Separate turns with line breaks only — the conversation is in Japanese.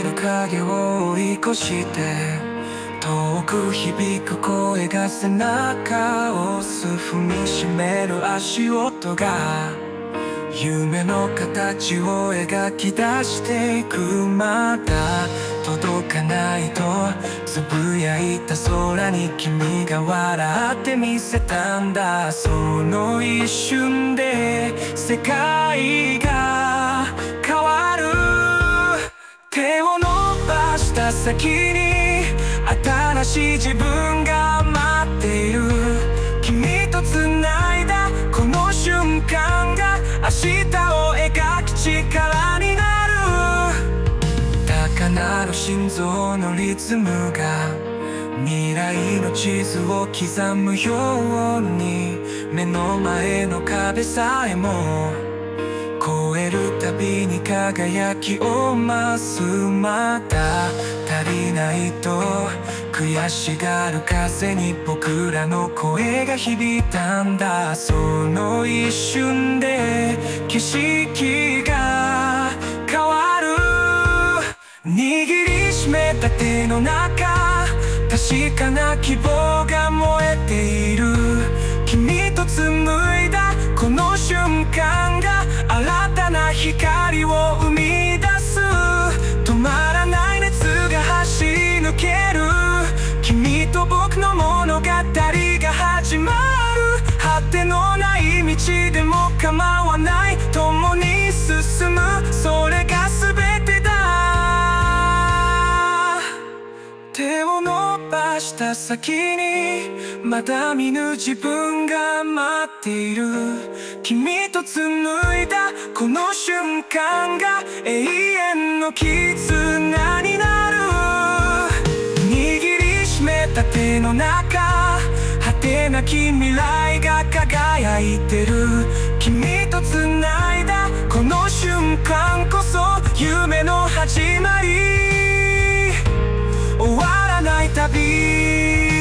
る影を追い越して遠く響く声が背中を押す踏みしめる足音が夢の形を描き出していくまだ届かないとつぶやいた空に君が笑ってみせたんだその一瞬で世界が変わる手を伸ばした先に新しい自分が待っている君と繋いだこの瞬間が明日を描く力になる高鳴る心臓のリズムが未来の地図を刻むように目の前の壁さえも越えるたびに輝きを増すまだ足りないと悔しがる風に僕らの声が響いたんだその一瞬で景色が変わる握りしめた手の中確かな希望が燃えている君と紡いだこの瞬間が新たな光を生み出す止まらない熱が走り抜ける君と僕の物語が始まる果てのない道でも構わない共に進むそれが全てだ手を伸ばした先にまだ見ぬ自分が待っている君と紡いだこの瞬間が永遠の絆になる握りしめた手の中果てなき未来が輝いてる君と繋いだこの瞬間こそ夢の始まり終わらない旅